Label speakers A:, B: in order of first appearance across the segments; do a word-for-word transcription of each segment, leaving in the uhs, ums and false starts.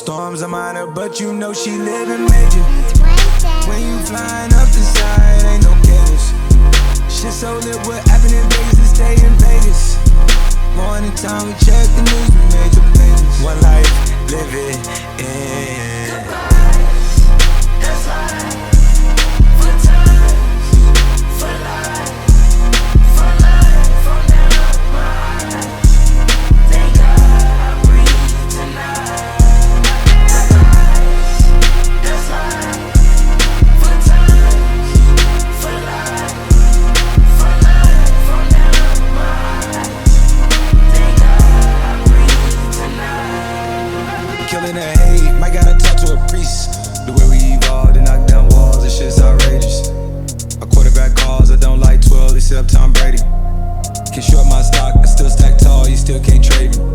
A: Storms are minor, but you know she living major. When you flying up the side, ain't no cares. Shit so lit, what happened in Vegas and stay in Vegas. Morning time, we check the news, we made the pages. One life, live it in.
B: That's life. For times, for life, for life, from now my eyes. Thank God I breathe tonight. That's life. That's life. For times, for life, for life, from now my eyes. Thank God I breathe tonight.
A: Killing the hate, might gotta talk to a priest. The way we evolved and knock down walls, this shit's outrageous. A quarterback calls, I don't like twelve, except Tom Brady. Can short my stock, I still stack tall, you still can't trade me.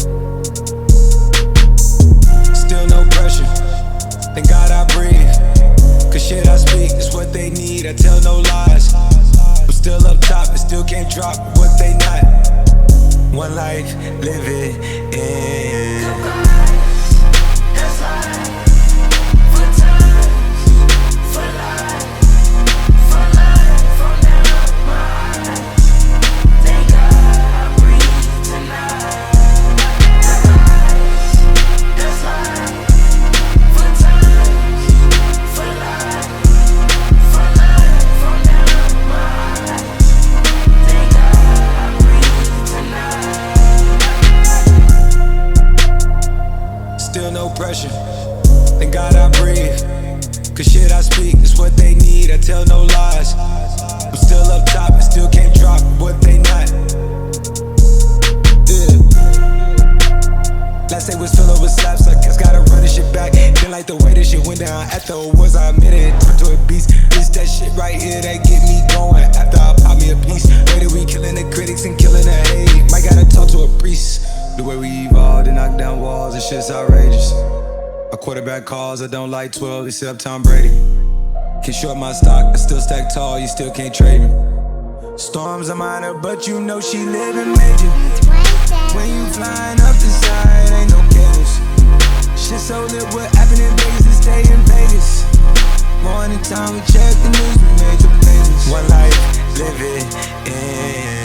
A: Still no pressure, thank God I breathe. Cause shit I speak is what they need, I tell no lies. I'm still up top, I still can't drop what they not. One life, live it in.
B: That's life. For times, for life, for life, from now my eyes. Thank God I breathe tonight. That's life. That's life. For times, for life, for life, from now my eyes. Thank God I breathe tonight.
A: Still no pressure, thank God I breathe. Cause shit I speak is what they need, I tell no lies. I'm still up top, I still can't drop what they not. Yeah. Last day was filled up with slaps, I guess gotta run this shit back. Didn't like the way this shit went down, after it was I admit it, turned to a beast. It's that shit right here that get me going, after I pop me a piece. Way that we killing the critics and killing the hate, might gotta talk to a priest. The way we evolved and knock down walls, this shit's outrageous. A quarterback calls, I don't like twelve, except Tom Brady. Can short my stock, I still stack tall, you still can't trade me. Storms are minor, but you know she living major. When you flying up the side, ain't no cares. Shit so lit, what happened in Vegas and stay in Vegas. Morning time, we check the news, we made the pages. One life, live it in.